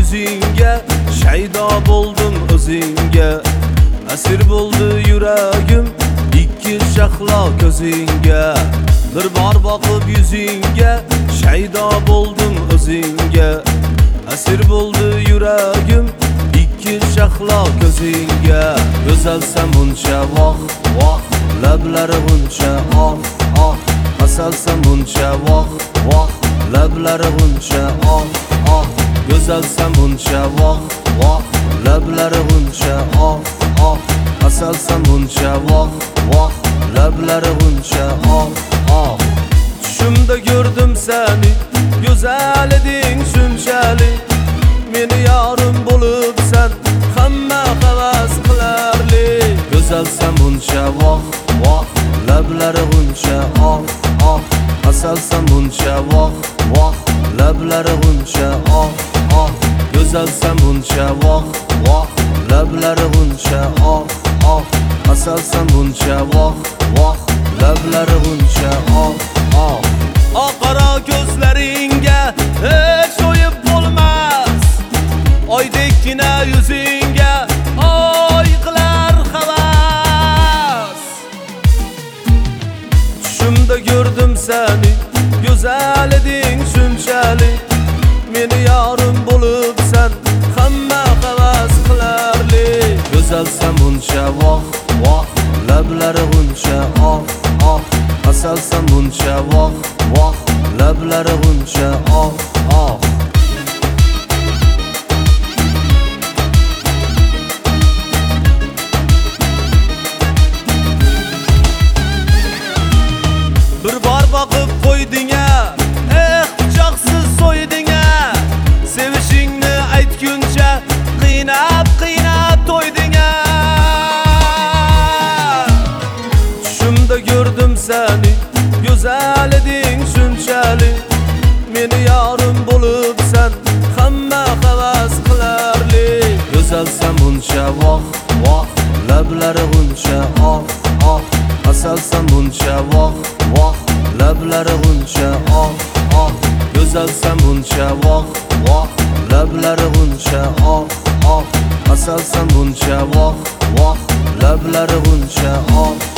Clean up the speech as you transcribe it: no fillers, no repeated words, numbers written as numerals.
yuzingga, shaydo bo'ldim o'zingga. Asir bo'ldi yuragim ikki shahlo ko'zingga. Bir bor boqib yuzingga, shaydo bo'ldim o'zingga. Asir bo'ldi yuragim ikki shahlo ko'zingga. Go'zalsan buncha voh voh, lablari buncha oh oh. Asalsan buncha voh voh, lablari buncha oh oh. Go'zalsan buncha voh voh, lablari buncha oh oh. Asalsan buncha voh voh, lablari buncha oh oh. Tushimda ko'rdim seni, go'zal eding shunchalik. Meni yorim bo'libsan, hamma havas qilarli. Go'zalsan buncha voh voh, lablari buncha oh oh. Asalsan buncha voh voh, lablari buncha oh oh. Go'zalsan buncha voh voh, lablari buncha oh oh. Asalsan buncha voh voh, lablari buncha oh oh. Oqaro ko'zlaringga hech o'yib bo'lmas, oydekkina yuzingga oy qilar havas. Tushimda ko'rdim seni, go'zal eding shunchalik. Meni yorim bo'libsan, hamma havas qilarli. Go'zalsan buncha voh voh, lablari buncha oh oh. Asalsan buncha voh voh, lablari buncha oh oh. Bir bor boqib qo'yding-a, quchoqsiz so'yding-a. Sevishingni aytguncha qiynab qiynab to'yding-a. Tushimda ko'rdim seni, go'zal eding shunchalik. Meni yorim bo'libsan, hamma havas qilarli. Go'zalsan buncha voh voh, lablari buncha oh oh. Asalsan buncha voh voh, lablari buncha oh oh. Go'zalsan buncha voh voh, lablari buncha oh oh. Asalsan buncha voh voh, lablari buncha oh